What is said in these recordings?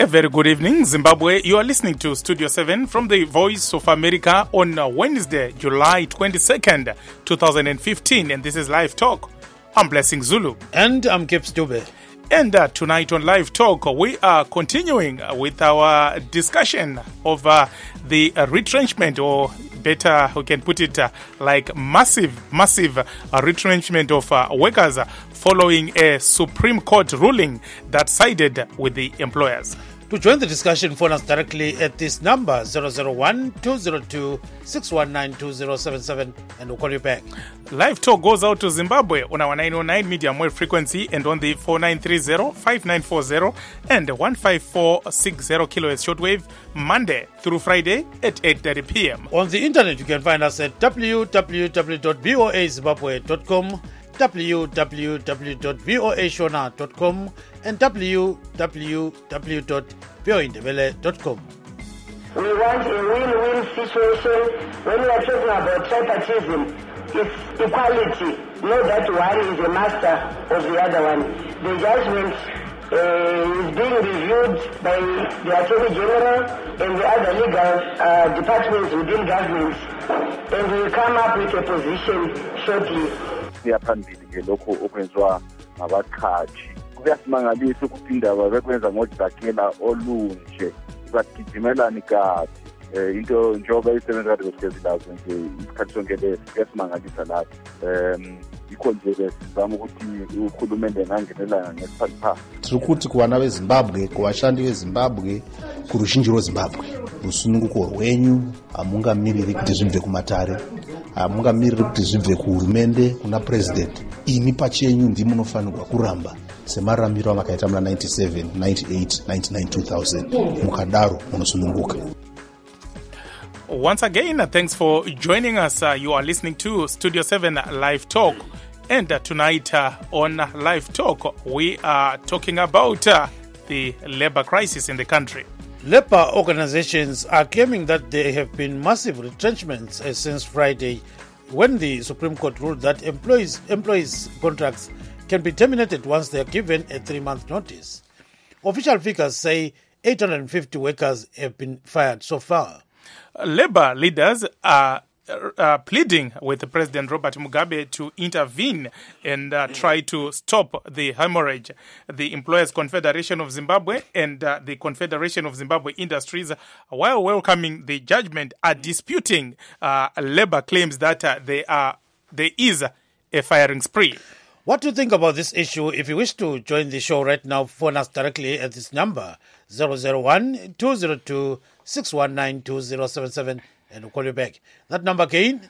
A very good evening, Zimbabwe. You are listening to Studio 7 from the Voice of America on Wednesday, July 22nd, 2015. And this is Live Talk. I'm Blessing Zulu. And I'm Gibbs Dube. And tonight on Live Talk, we are continuing with our discussion of the retrenchment, or better, we can put it like massive retrenchment of workers following a Supreme Court ruling that sided with the employers. To join the discussion, phone us directly at this number 001-202-619-2077 and we'll call you back. Live Talk goes out to Zimbabwe on our 909 medium wave frequency and on the 4930-5940 and 15460 kHz shortwave Monday through Friday at 8:30 p.m. On the internet, you can find us at www.voazimbabwe.com, www.voashona.com and www.voindebele.com. We want a win-win situation. When we are talking about tripartism, it's equality. Not that one is a master of the other one. The judgment is being reviewed by the Attorney General and the other legal departments within government. And we will come up with a position shortly. Siyaphambili ke lokho okwenzwa ngabaqhashi kuyasimangalisa ukuthi indaba bekwenza ngodlakela olunje bagijimelani kathi into njengoba isebenza kade kwesilazo nje isikhathi sonke lesimangalisa lapho ikho nje sizama ukuthi uhulumende ngangenela ngesiphatha tirikuti kuvana vezimbabwe kuvashandi vezimbabwe kuruzhinji rwezimbabwe rusununguko rwenyu hamungamiriri kuti zvibve kumatare, hamungamiriri kuti zvibve kuhurumende kuna president. Ini pachenyu ndimunofanirwa kuramba semaramiro amakaita muna 97, 98, 99, 2000 mukadaro munosununguka. Once again, thanks for joining us. You are listening to Studio 7 Live Talk. And tonight on Live Talk, we are talking about the labor crisis in the country. Labor organizations are claiming that there have been massive retrenchments since Friday, when the Supreme Court ruled that employees' contracts can be terminated once they are given a 3-month notice. Official figures say 850 workers have been fired so far. Labor leaders are pleading with President Robert Mugabe to intervene and try to stop the hemorrhage. The Employers Confederation of Zimbabwe and the Confederation of Zimbabwe Industries, while welcoming the judgment, are disputing labor claims that there is a firing spree. What do you think about this issue? If you wish to join the show right now, phone us directly at this number 001-202-619-2077 and we'll call you back. That number again,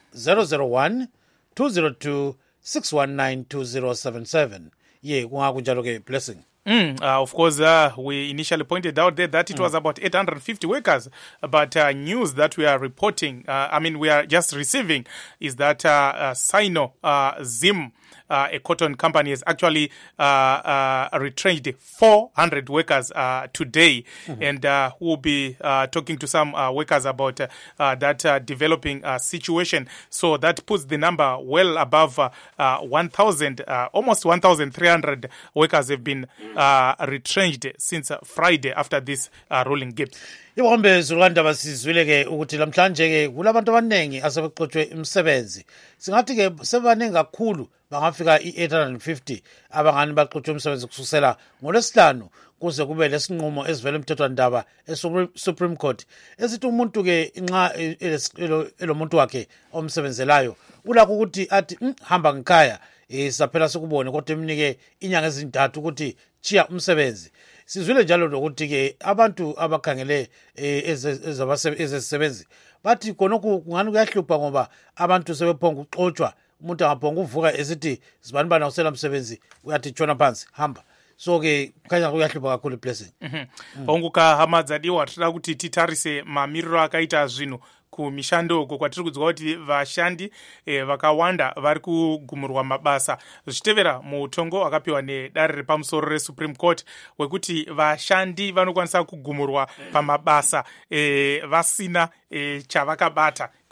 001-202-619-2077. Yeah, blessing. Of course, we initially pointed out there that it was about 850 workers, but news that we are reporting, we are just receiving, is that Sino Zim, a cotton company, has actually retrenched 400 workers today, and we'll be talking to some workers about that developing situation. So that puts the number well above 1,000, almost 1,300 workers have been retrenched since Friday after this ruling gives. Ibombe Zulwanda sizwile ke ukuthi lamhlanje ke kulabantu abanengi asebeqothwe imisebenzi. Singathi ke sebanengi kakhulu bangafika i850 abangani baqothwe imisebenzi kusukela ngoLwesihlanu kuze kube lesinqumo esivela emthethwandaba eSupreme Court. Esithi umuntu ke nxa elomuntu wakhe omsebenzelayo ulakho ukuthi athi hamba ngikhaya saphela sikubone kodwa eminike inyanga ezintathu ukuthi chiya umsebenzi. Sizwile njalo lokuthi ke abantu abakhangele ezesebenzi bathi konke kungani kuyahlupha ngoba abantu sebephonga uxoxwa, umuntu angaphonga uvuka esithi sibanibana usela umsebenzi uyathi tshona phansi hamba. So ke kanya kuyahlupha kakhulu blessing. Onguka hamadzadiwa tira kuti titarise mamiriro akaita zvino kumishando uko kwatiri kudzwa kuti vashandi vakawanda vari kugumurwa mabasa zvichitevera mutongo wakapiwa nedare repamusoro reSupreme Court wekuti vashandi vanokwanisa kugumurwa pamabasa vasina chavakabata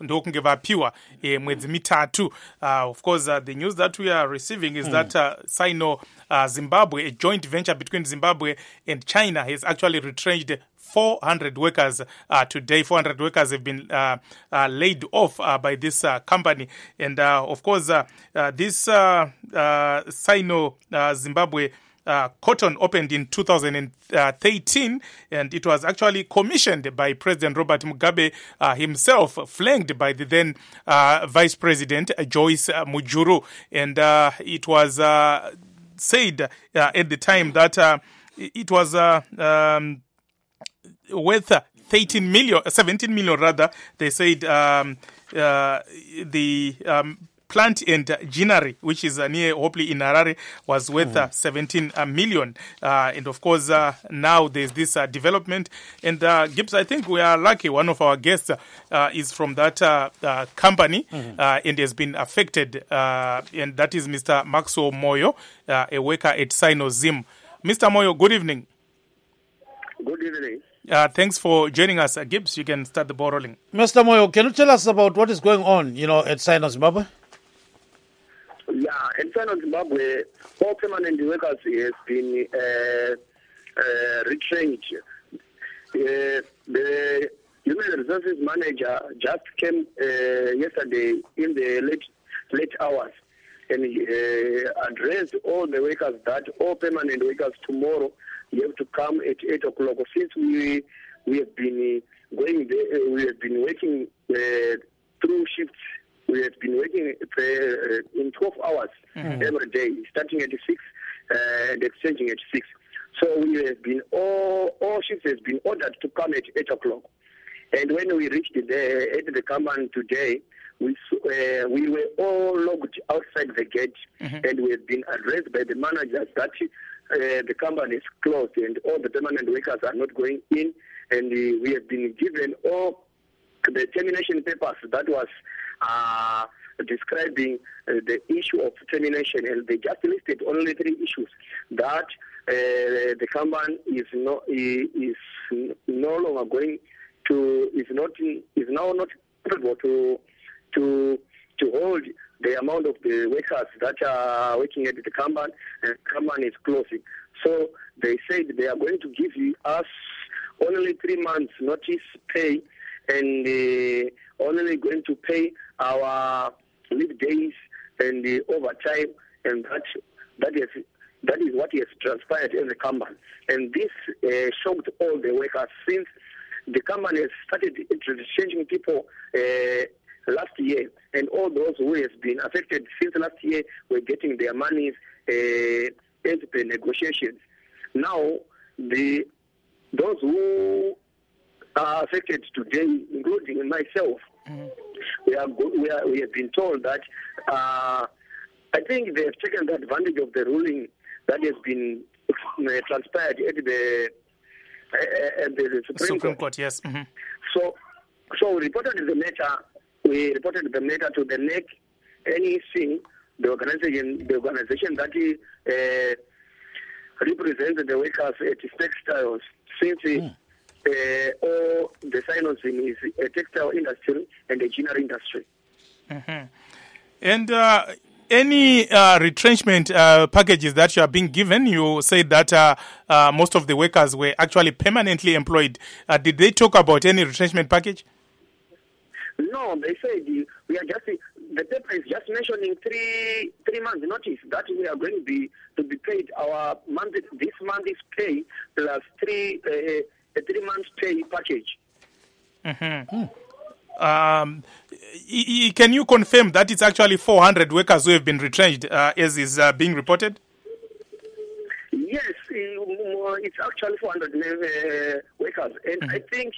ndokunge vapiwa mwedzi mitatu. Of course, the news that we are receiving is that Sino Zimbabwe, a joint venture between Zimbabwe and China, has actually retrenched 400 workers today. 400 workers have been laid off by this company. And of course, this Sino Zimbabwe Cotton opened in 2013, and it was actually commissioned by President Robert Mugabe himself, flanked by the then Vice President Joyce Mujuru. And it was said at the time that it was worth 17 million rather. They said the plant and ginnery, which is near Hopley in Harare, was worth 17 million. And of course, now there's this development. And Gibbs, I think we are lucky. One of our guests is from that company and has been affected. And that is Mr. Maxwell Moyo, a worker at Sino Zim. Mr. Moyo, good evening. Good evening. Thanks for joining us. Gibbs, you can start the ball rolling. Mr. Moyo, can you tell us about what is going on, at Sino Zimbabwe? Yeah, in Sino Zimbabwe, all permanent workers has been retrenched. The human resources manager just came yesterday in the late hours and addressed all the workers that all permanent workers tomorrow you have to come at 8 o'clock. Since we have been going there, we have been working through shifts. We have been working in 12 hours every day, starting at 6 and exchanging at 6. So we have been all shifts has been ordered to come at 8 o'clock. And when we reached there at the company today, we were all locked outside the gate, and we have been addressed by the managers that the company is closed and all the permanent workers are not going in, and we have been given all the termination papers that was describing the issue of termination, and they just listed only 3 issues that the company is no longer going to is now not able to hold the amount of the workers that are working at the company, and the company is closing. So they said they are going to give us only 3 months notice pay, and only going to pay our leave days and the overtime, and that is what has transpired in the company. And this shocked all the workers, since the company has started changing people last year, and all those who have been affected since last year were getting their monies as per negotiations. Now, those who are affected today, including myself, we have been told that I think they have taken the advantage of the ruling that has been transpired at the Supreme Court. Yes. So we reported the matter. We reported the matter to the NEC, the organization that represents the workers at textiles, since all the Sinozim is a textile industry and a ginnery industry. And any retrenchment packages that you are being given, you said that most of the workers were actually permanently employed. Did they talk about any retrenchment package? No, they said we are just, the paper is just mentioning 3 months notice that we are going to be paid our this month's pay plus a 3 months pay package. Can you confirm that it's actually 400 workers who have been retrenched, as is being reported? Yes, it's actually 400 workers, and I think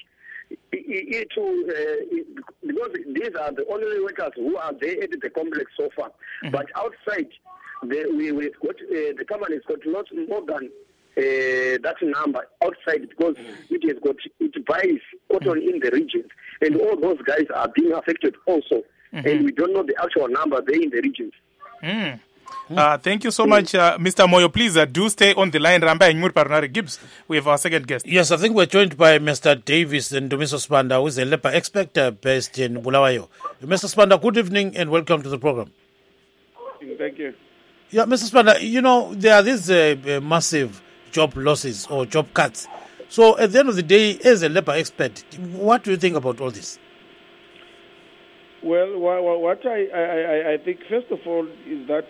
because these are the only workers who are there at the complex so far. But outside, we've got the company has got lots more than that number outside, because it buys cotton in the regions, and all those guys are being affected also, and we don't know the actual number there in the regions. Thank you so much, Mr. Moyo. Please do stay on the line. Ramba and Parnari Gibbs. We have our second guest. Yes, I think we're joined by Mr. Davis and Dumiso Spanda, who is a labor expert based in Bulawayo. Mr. Spanda, good evening and welcome to the program. Thank you. Yeah, Mr. Spanda, there are these massive job losses or job cuts. So at the end of the day, as a labor expert, what do you think about all this? Well, what I think, first of all, is that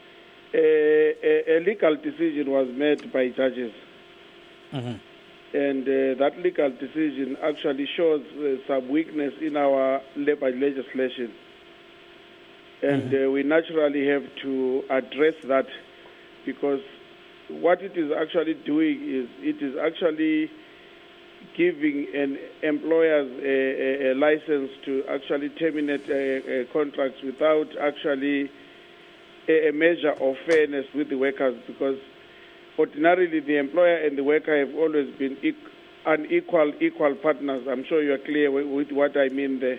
a legal decision was made by judges. And that legal decision actually shows some weakness in our labor legislation. And we naturally have to address that, because what it is actually doing is it is actually giving an employers a license to actually terminate contracts without actually a measure of fairness with the workers, because ordinarily the employer and the worker have always been equal partners. I'm sure you are clear with what I mean there.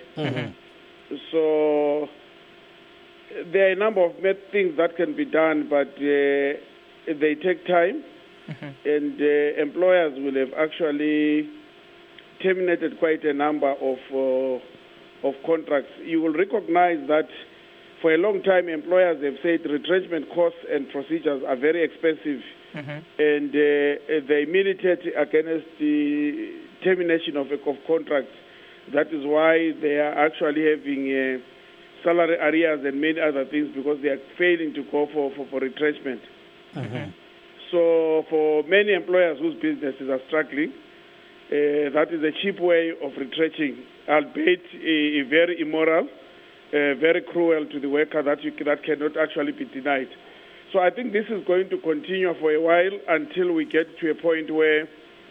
So there are a number of things that can be done, but they take time, and employers will have actually terminated quite a number of contracts. You will recognize that for a long time employers have said retrenchment costs and procedures are very expensive, and they militate against the termination of contracts. That is why they are actually having salary arrears and many other things, because they are failing to go for retrenchment. So for many employers whose businesses are struggling, that is a cheap way of retrenching, albeit very immoral, very cruel to the worker that cannot actually be denied. So I think this is going to continue for a while until we get to a point where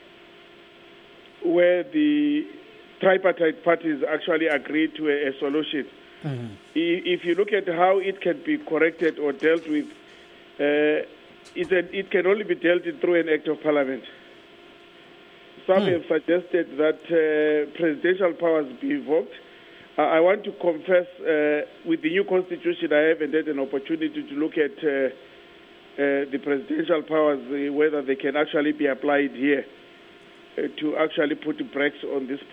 the tripartite parties actually agree to a solution. If you look at how it can be corrected or dealt with, it can only be dealt with through an act of parliament. Some have suggested that presidential powers be invoked. I want to confess, with the new constitution, I haven't had an opportunity to look at the presidential powers, whether they can actually be applied here to actually put the brakes on this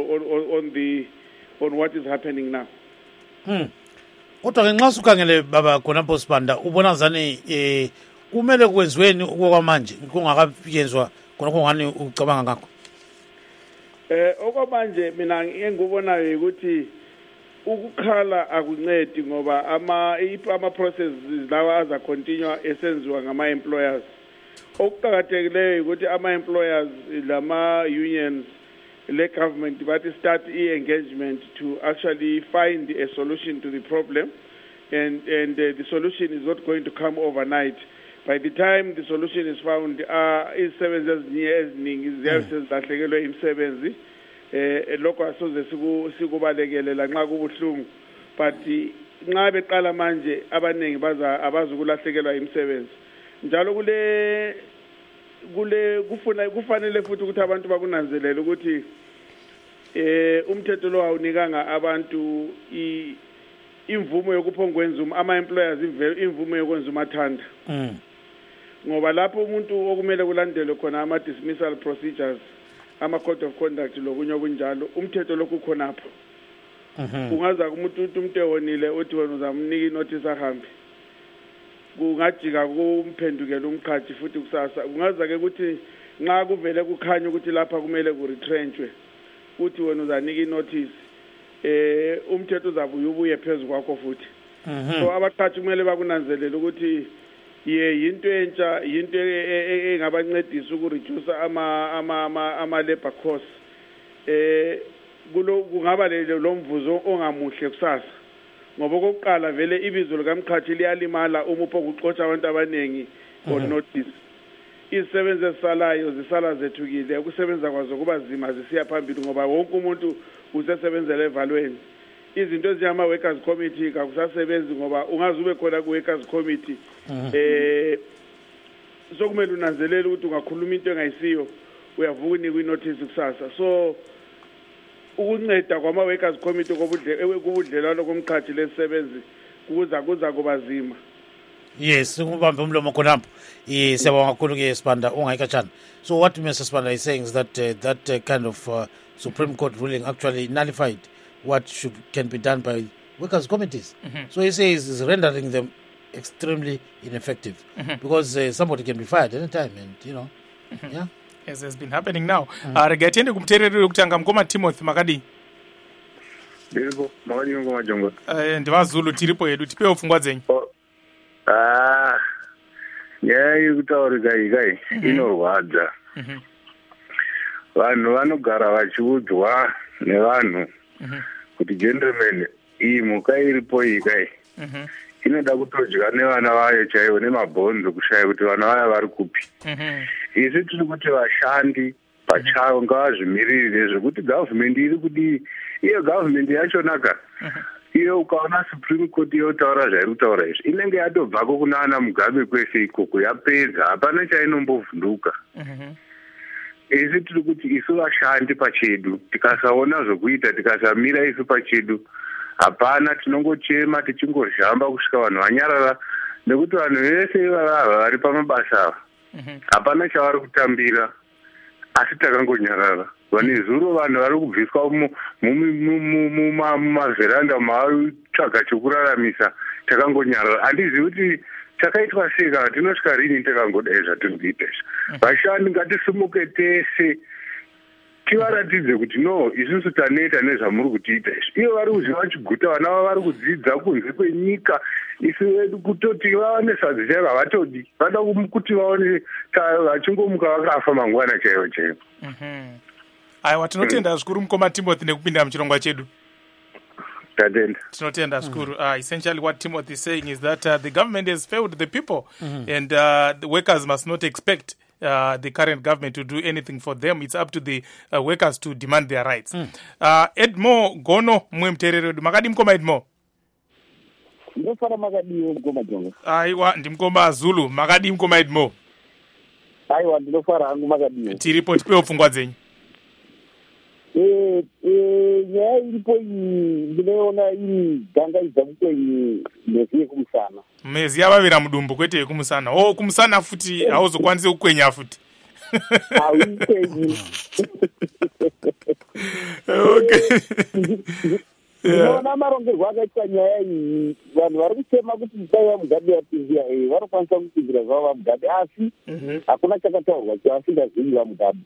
on what is happening now. Kodwa ke nxa ukhangele baba khonapho Sibanda ubona zani kumele kwenziweni okwamanje kungakayenzwa khonapho ngani ucabanga ngakho? Okwamanje mina engikubonayo ukuthi ukukhala akuncedi, ngoba ama processes lawa aza continue esenziwa ngama employers. Okuqhakathekileyo ukuthi ama employers lama unions le government bathi start engagement to actually find a solution to the problem, and the solution is not going to come overnight. By the time the solution is found, izisebenzi eziningi ziyasezilahlekelwe imisebenzi, lokho asoze sikubalekele la nxa kubuhlungu, but nxa beqala manje abaningi abazukulahlekelwa imisebenzi. Njalo kufanele futhi ukuthi abantu bakunanzelele ukuthi umthetho lo awunikanga abantu imvumo yokuphongwenza ama employers imvumo yokwenza umathanda, ngoba lapho umuntu okumele kulandelwe khona ama dismissal procedures, ama code of conduct lokunye okunjalo, umthetho lokhu khonapho. Kungaza umuntu ehonile uthi wena uzamnika inotice ahambe, kungajika kumphendukela umqhathi futhi kusasa. Kungaza ke ukuthi nxa kuvele kukhanya ukuthi lapha kumele kuretrenchwe, uthi wena uzanika inotice, umthetho uzabuya ubuye phezulu kwakho futhi. So abaqhathi kumele bakunanzelele ukuthi yinto entsha, yinto engabancedisa ukureduce ama labor costs. Kungaba lo mvuzo ongamuhle kusasa, ngoba okokuqala vele ibizo likamqhathi liyalimala uma uphokuxotsha abantu abaningi on notice. Izisebenzi ezisalayo zisala zethukile, ukusebenza kwazo kuba zima zisiya phambili, ngoba wonke umuntu usesebenzela evalweni. Izinto eziyama workers committee kakusasebenzi, ngoba ungaze ube khona ku workers committee sokumele unanzelele ukuthi ungakhuluma into engayisiyo, uyavuka unikwe inotice kusasa. So ukunceda kwama workers committee kubudlelwano komqhathi lezisebenzi kuza kuba zima. Yes, ngubambe umlomo khonapho. Siyabonga kakhulu ke Sibanda ungayikatshana. So what Mr. Sibanda is saying is that that kind of Supreme Court ruling actually nullified what can be done by workers' committees. So he says is rendering them extremely ineffective because somebody can be fired anytime, and yeah. As has been happening now. Regatiende kumtereri wekutanga mkoma Timothy Makadi. Ndiripo, makadi ngoma jongo. Ndivazulu tiripo yedu tipewo pfungwa dzenyu. Nyaya yekutaurika ikai inorwadza. Vanhu vanogara vachiudzwa nevanhu kuti gentlemen iyi mhuka iripo ikai inoda kutodya nevana vayo chaivo nemabhonzo kushaya kuti vana vayo vari kupi. Isi tiri kuti vashandi pachavo ngavazvimiririre zvekuti gavhumende iri kudii. Iyo gavhumende yachonaka iyo ukaona Supreme Court yotaura zvairi kutaura izvi inenge yatobvako kuna ana Mugabe kwese ikoko yapedza, hapana chainombovhunduka. Isi tiri kuti isu vashandi pachedu tikasaona zvokuita, tikasamira isu pachedu, hapana, tinongochema tichingozhamba kusvika vanhu vanyarara, nekuti vanhu vese ivava vari pamabasa ava hapana chavari kutambira, asi takangonyarara. Vane zuro vanhu vari kubviswa mumavheranda matsvaga chokuraramisa, takangonyarara. Handizivi kuti takaitwa sei kana tinosvika rini takangodai zvatiri kuita izvi. Vashandi ngatisimuke tese tivaratidze kuti no, isusu taneta nezvamuri kutiita izvi. Iyo vari kuziva vachiguta, vana vavo vari kudzidza kunze kwenyika, isu vedu kutoti vaone sadzi chaivo havatodi, vada kuti vaone vachingomuka vakafa mangwana chaivo chaivo. Aiwa, tinotenda zvikuru mukoma Timothy nekupinda muchirongwa chedu. Tinotenda zvikuru. Essentially what Timothy is saying is that the government has failed the people and the workers must not expect the current government to do anything for them. It's up to the workers to demand their rights. Edmo Gono mwemterere makadi mkoma Edmo. Ndofara makadi mkoma jongo. Aiwa, ndimkoma Zulu makadi mkoma Edmo. Aiwa, ndofara angu makadi. Tiripo tipewo pfungwa dzenyu. Nyaya iripo iyi ndinoona iri gangaiza kukwenyu mezi yekumusana. Mezi yavavira mudumbu kwete yekumusana. Kumusana futi hauzokwanisi kukwenya futi. Hauikwenyi. Okay. Ndinoona marongerwo akaitwa nyaya iyi, vanhu vari kuchema kuti dai Mugabe yapinzira vanokwanisa kupinzira zvavo Mugabe, asi hakuna chakataurwa chavasingazivi Mugabe.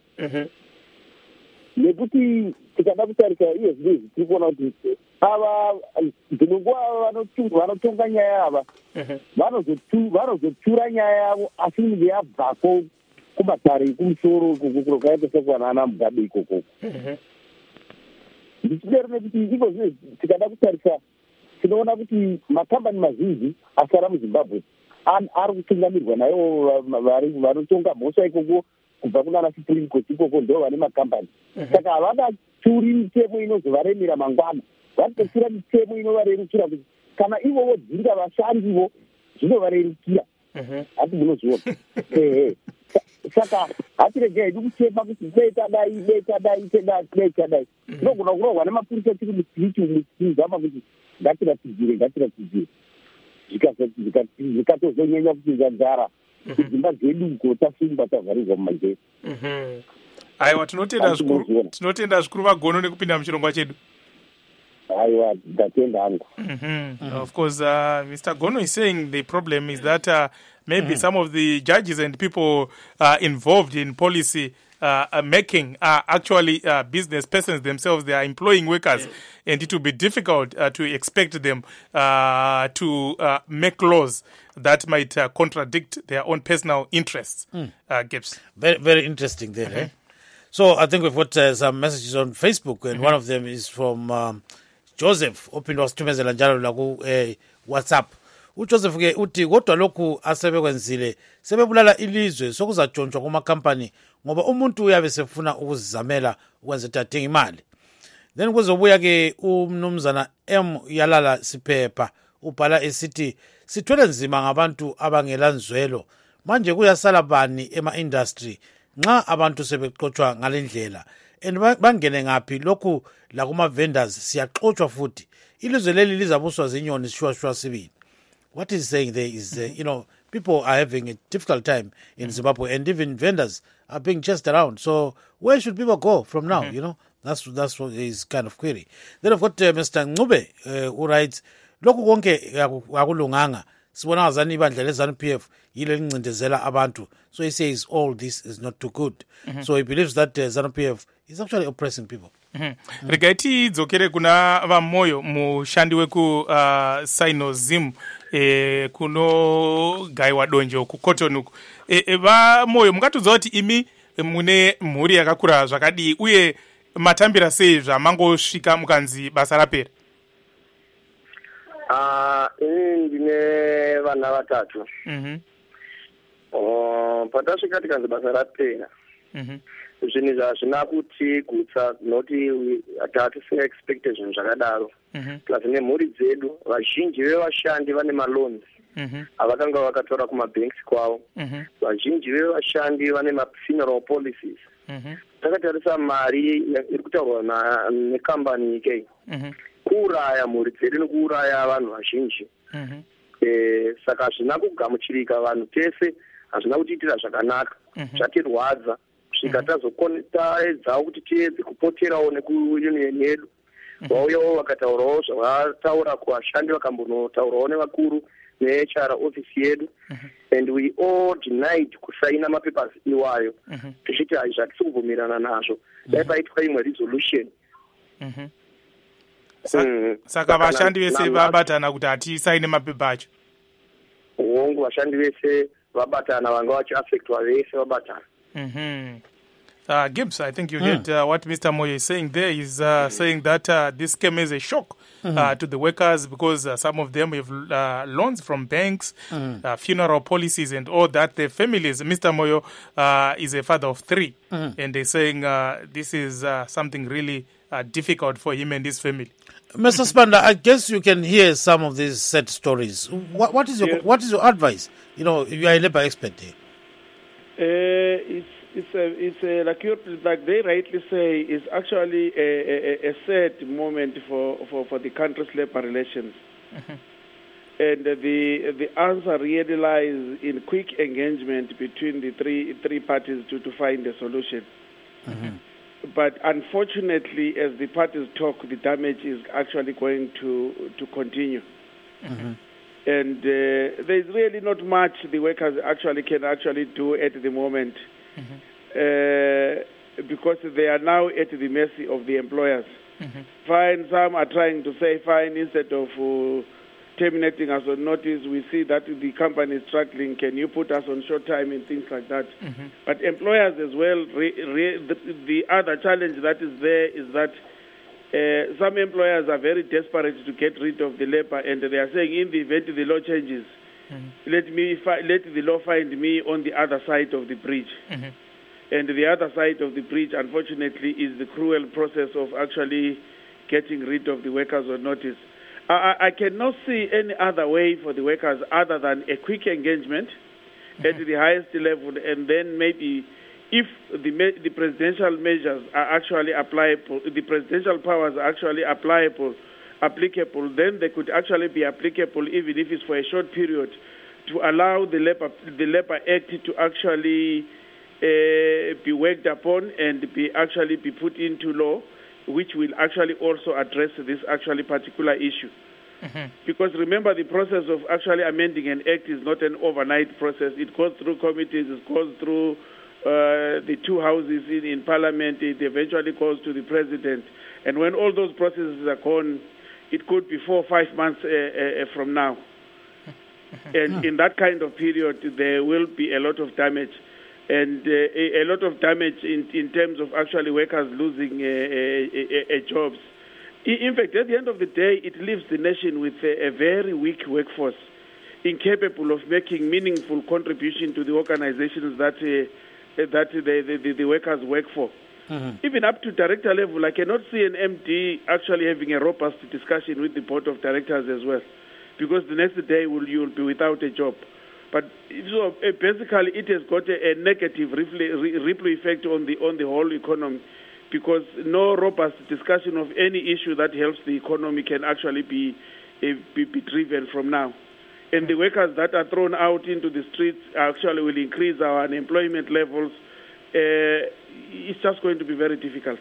Nekuti tikada kutarisa iye zvinezvi tiri kuona kuti ava dzinonguva vanotonga nyaya ava vanozotura nyaya yavo asi inenge yabvako kumatare ekumusoro ikoko kwakaita sekuvanana Mugabe ikoko. Ndichidero nekuti iko zvinezvi tikada kutarisa tinoona kuti makambani mazhinji asara muZimbabwe ari kutungamirwa nayo vanotonga mhosva ikoko kubva kunana Supreme Court ikoko ndo vane makambani. Saka havangaturi mitemo inozovaremera mangwana, vatotura mitemo inovarerukira kuti kana ivo vodzinga vashandivo zvinovarerukira. Hati munozviona. Saka hatiregei hedu kuchema kuti dei tadai. Tinogona kurohwa nemapurisa tiri mustrichi tizama kuti ngatiratidzire. Zvikatozonyanya kupinza nzara. Dzimba dzedu uko tasungwa tavharirwa mumajezi. Aiwa, tinotenda zvikuru vagono nekupinda muchirongwa chedu. Aiwa, ndatenda hangu. Of course, Mr. Gono is saying the problem is that maybe some of the judges and people involved in policy making are actually business persons themselves. They are employing workers, and it will be difficult to expect them to make laws that might contradict their own personal interests. Gibbs. Very, very interesting there. Eh? So I think we've got some messages on Facebook, and one of them is from Joseph. Opindwa situmezela njalo la ku WhatsApp. UJoseph ke uthi kodwa lokhu asebekwenzile sebebulala ilizwe sokuzatshontshwa kuma company ngoba umuntu uyabe sefuna ukuzizamela ukwenza tathenga imali. Then kuzobuya ke umnumzana M Yalala Siphepha ubhala esithi sithwele nzima ngabantu abangelanzwelo manje kuyasala bani ema industry nxa abantu sebeqothwa ngalendlela and bangene ngapi lokhu la kuma vendors siyaxothwa futhi ilizwe leli lizabuswa zinyoni shwa sibili. what he's saying there is, people are having a difficult time in Zimbabwe, and even vendors are being chased around. So where should people go from now? That's what his kind of query. Then I've got Mr. Ngube, who writes, lokhu konke akulunganga sibona ngazani ibandla leZANU-PF yilo lincindezela abantu. So he says all this is not too good. So he believes that ZANU-PF is actually oppressing people. Rega tidzokere kuna vamoyo mushandi weku Sinozim kuno gaiwa donjo ku Cotton uku. Vamoyo mungatiudza kuti imi mune mhuri yakakura zvakadii uye matambira sei zvamangosvika mukanzi basa rapera? Ini ndine vana vatatu. Patasvika tikanzi basa rapera. Zvinhu zvazvina kuti gutsa noti hatisinga expected zvinhu zvakadaro. Plus nemhuri dzedu vazhinji vevashandi vane maloans avakanga vakatora kumabanks kwavo. Vazhinji vevashandi vane ma-funeral policies. Takatarisa mari iri kutaurwa nekambani ikei kuuraya mhuri dzedu nekuuraya vanhu vazhinji. Saka hazvina kugamuchirika, vanhu tese hazvina kutiitira zvakanaka, zvatirwadza. Svika taedzawo kuti tiedze kupoterawo nekuunion yedu, vauyawo vakataurawo zvavataura kuvashandi, vakambonotaurawo nevakuru neHR office yedu, and we all denied kusaina mapapers iwayo, tichiti hatisi kubvumirana nazvo. Dai paitwa imwe resolution. Saka vashandi vese vabatana kuti hatisaine mapepa acho. Hongu vashandi vese vabatana, vanga vachiaffectwa vese vabatana. Gibbs, I think you heard what Mr. Moyo is saying there. He's saying that this came as a shock to the workers because some of them have loans from banks, funeral policies and all that. Their families, Mr. Moyo is a father of 3, and they're saying this is something really difficult for him and his family. Mr. Sibanda, I guess you can hear some of these sad stories. What is your advice? You are a labor expert here. It's like they rightly say, it's actually a sad moment for the country's labor relations. And the answer really lies in quick engagement between the three parties to find a solution. But unfortunately, as the parties talk, the damage is actually going to continue. And there's really not much the workers can do at the moment. Because they are now at the mercy of the employers. Fine, some are trying to say, fine, instead of terminating us on notice, we see that the company is struggling, can you put us on short time and things like that. But employers as well, the other challenge that is there is that some employers are very desperate to get rid of the labor, and they are saying, in the event the law changes, let the law find me on the other side of the bridge. And the other side of the bridge, unfortunately, is the cruel process of actually getting rid of the workers on notice. I cannot see any other way for the workers other than a quick engagement at the highest level, and then maybe if the presidential measures are actually applicable, the presidential powers are actually applicable, then they could actually be applicable even if it's for a short period, to allow the Labor Act to actually be worked upon and be put into law, which will actually also address this actually particular issue. Because remember, the process of actually amending an act is not an overnight process. It goes through committees, it goes through the two houses in Parliament, it eventually goes to the President. And when all those processes are gone, it could be 4 or 5 months from now. And in that kind of period, there will be a lot of damage. And a lot of damage in terms of actually workers losing jobs. In fact, at the end of the day, it leaves the nation with a very weak workforce, incapable of making meaningful contribution to the organizations that the workers work for. Even up to director level, I cannot see an MD actually having a robust discussion with the board of directors as well, because the next day you will be without a job. But so basically, it has got a negative ripple effect on the whole economy, because no robust discussion of any issue that helps the economy can actually be driven from now. and the workers that are thrown out into the streets actually will increase our unemployment levels. It's just going to be very difficult.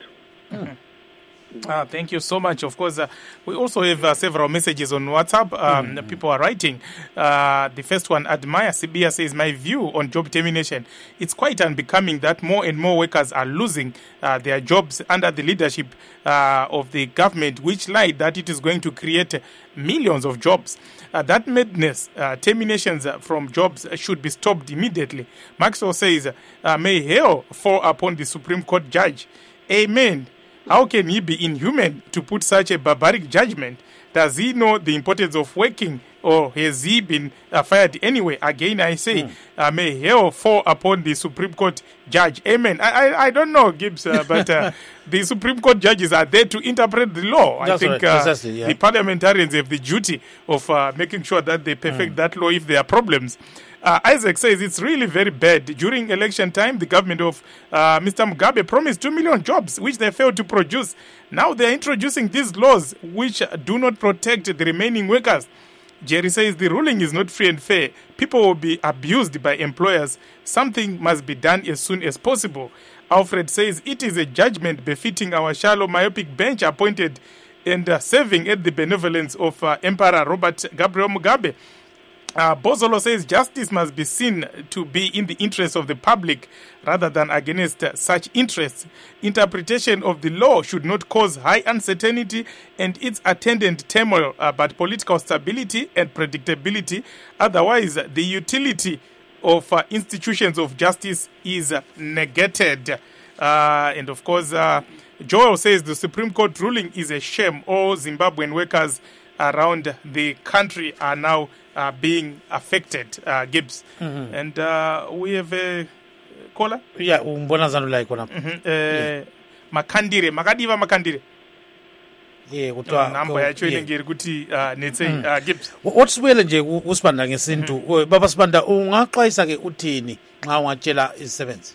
Thank you so much. Of course, we also have several messages on WhatsApp. People are writing. The first one, Admire Sibia says, my view on job termination, it's quite unbecoming that more and more workers are losing their jobs under the leadership of the government, which lied that it is going to create millions of jobs. That madness, terminations from jobs should be stopped immediately. Maxwell says, may hell fall upon the Supreme Court judge. Amen. How can he be inhuman to put such a barbaric judgment? Does he know the importance of working, or has he been fired anyway? Again, I say, may hell fall upon the Supreme Court judge. Amen. I don't know, Gibbs, but the Supreme Court judges are there to interpret the law. That's I think right. The parliamentarians have the duty of making sure that they perfect that law if there are problems. Isaac says it's really very bad. During election time, the government of Mr. Mugabe promised 2 million jobs, which they failed to produce. Now they're introducing these laws which do not protect the remaining workers. Jerry says the ruling is not free and fair. People will be abused by employers. Something must be done as soon as possible. Alfred says it is a judgment befitting our shallow, myopic bench appointed and serving at the benevolence of Emperor Robert Gabriel Mugabe. Bozolo says justice must be seen to be in the interest of the public rather than against such interests. Interpretation of the law should not cause high uncertainty and its attendant turmoil, but political stability and predictability. Otherwise, the utility of institutions of justice is negated. And of course, Joel says the Supreme Court ruling is a shame. All Zimbabwean workers around the country are now being affected, Gibbs. And we have a caller? Yeah, Makandire, Makadiva Makandire. Yeah, namba yacho inenge kuti netsei Gibbs. Otsibuyele nje uSibanda ngesintu. Baba Sibanda, ungaxwayisa ke uthini nxa ungatshela izisebenzi?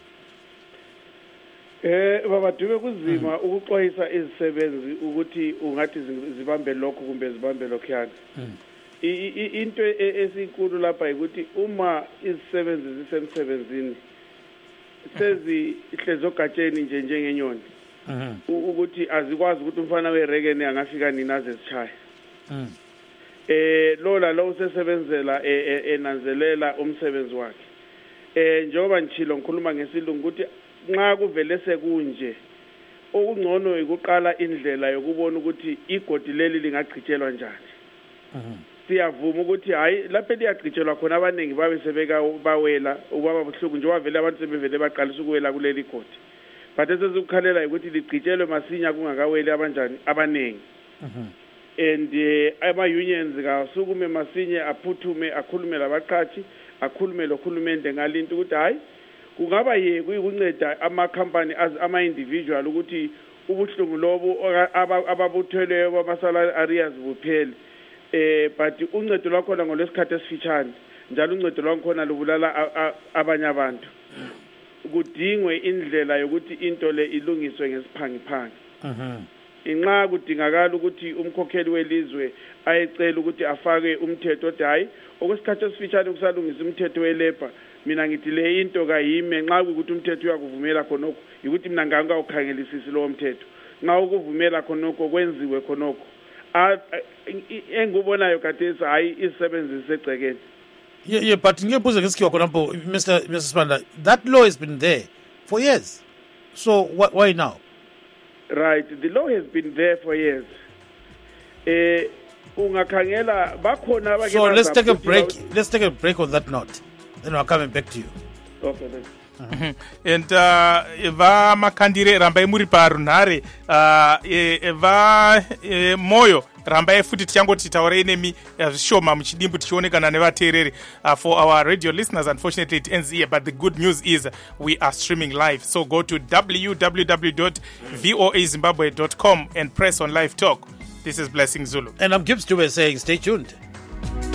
Baba Dube kuzima ukuxwayisa izisebenzi ukuthi ungathi zibambe lokho kumbe zibambe lokhuyana. Into esinkulu lapha ukuthi uma izisebenzi zisemsebenzini sezihlezi ogatsheni nje njengenyoni ukuthi azikwazi ukuthi umfana werekene angafika nini azesishaya. Lola lo usesebenzela enanzelela umsebenzi wakhe. Njengoba ngichilo ngikhuluma ngesilungu ukuthi nxa kuvele sekunje okungcono ukuqala indlela yokubona ukuthi igodi leli lingagcitshelwa njani. Siyavuma ukuthi hayi lapho liyagcitshelwa khona abaningi babe sebeka bawela ubaba buhlungu nje wavele abantu sebevele baqalisa ukuwela kuleli godi. But esizukukhalela ukuthi ligcitshelwe masinya kungakaweli abanjani abaningi. And ama unions kasukume masinye aphuthume akhulume labaqhathi akhulume lokhulumente ngalinto ukuthi hayi kungaba kuyikunceda ama-company ama-individual ukuthi ubuhlungu lobo ababuthweleyo bama-salary arrears buphele. But uncedo lwakhona ngolwesikhathi esifitshane njalo uncedo lwakhona lubulala abanye abantu. Kudingwe indlela yokuthi into le ilungiswe ngesiphangiphangi. Inxa kudingakala ukuthi umkhokheli welizwe ayecela ukuthi afake umthetho othi hayi okwesikhathi esifitshane kusalungisa umthetho welabor. Mina ngithi le into kayime nxa ukuthi umthetho uyakuvumela khonokho ukuthi mina ngangawukhangelisisi lo mthetho nxa ukuvumela khonokho kwenziwe khonokho engubonayo khathesi hayi isebenzi segcekeni. Yeah, but ngibuze ngesikhiwa khonapho Mr. Sibanda, that law has been there for years, so why now? Right, the law has been there for years. Ungakhangela bakhona abake. So let's take a break on that note. Then I'm coming back to you. Okay, then. And va Makandire rambai muri parunhare va moyo rambai futi tichangoti taura inemi zvishoma muchidimbu tichionekana nevateereri. For our radio listeners, unfortunately it ends here, but the good news is we are streaming live, so go to www.voazimbabwe.com and press on live talk. This is Blessing Zulu, and I'm Gibbs Dube saying stay tuned.